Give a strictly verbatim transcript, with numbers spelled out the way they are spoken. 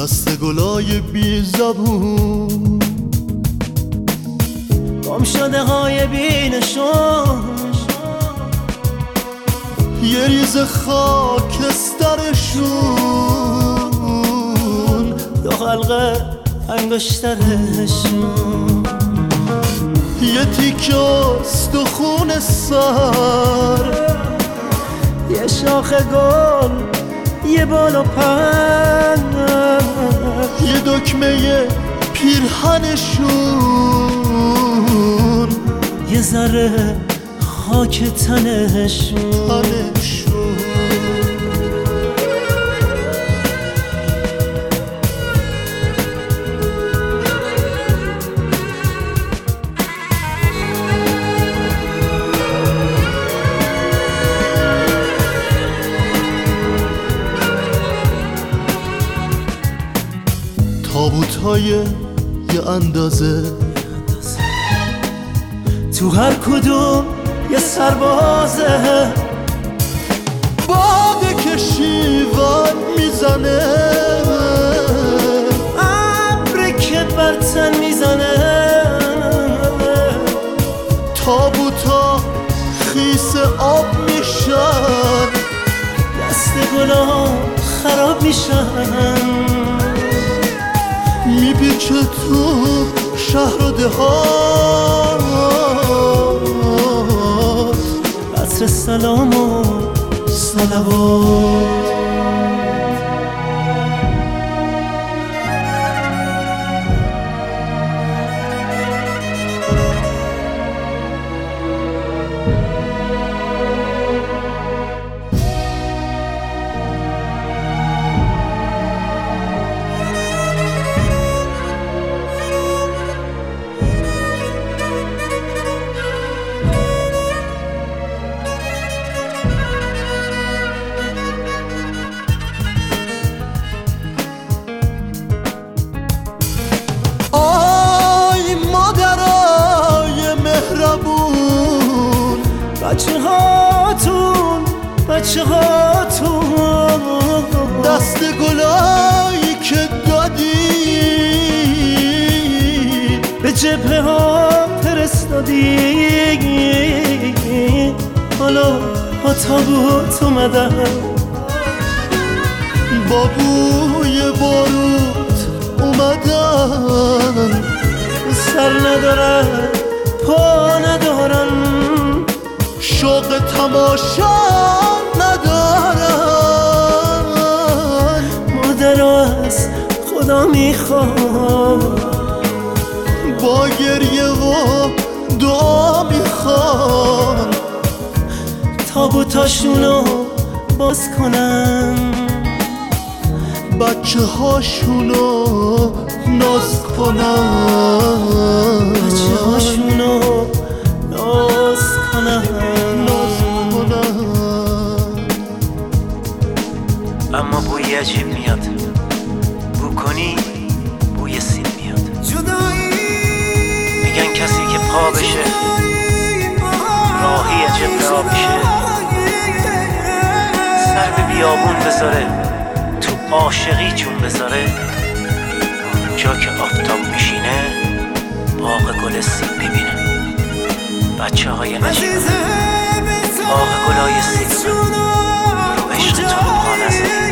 دست گلای بی زبون، گم شده های بی نشون، یه ریز خاکسترشون، دو حلقه انگشترشون، یه تیکه استخون سر، یه شاخ گل، یه بال و پر، یه دکمه پیرهنشون، یه ذره خاک تنشون، تنشون. تابوت‌های یه اندازه، تو هر کدوم یه سربازه، باده که شیون میزنه، ابری که بر تن میزنه، تابوتا خیس آب میشن، دست گلا خراب میشن، میپیچه تو شهر و دهات، عطر سلام و صلوات. بچه هاتون بچه هاتون، دست گلایی که دادی به جبهه ها فرستادی، حالا با تابوت اومدن، با بوی باروت اومدن، سر ندارن پا ندارن، شوق تماشا ندارن. مادر از خدا میخوام، با گریه و دعا میخوان، تابوتاشونو باز کنن، بچه هاشونو ناز کنن، بچه هاشونو ناز کنن، ناز کنن. اما بوی عجیب میاد، بو کنی بوی سیب میاد. میگن کسی که پا بشه راهی عجب را بشه، سر به بیابون بذاره تو عاشقی جون بذاره، جا که آفتاب میشینه باغ گل سیب ببینه. بچه های نشینه باغ گلای سیب رو عشق تو پا نزن.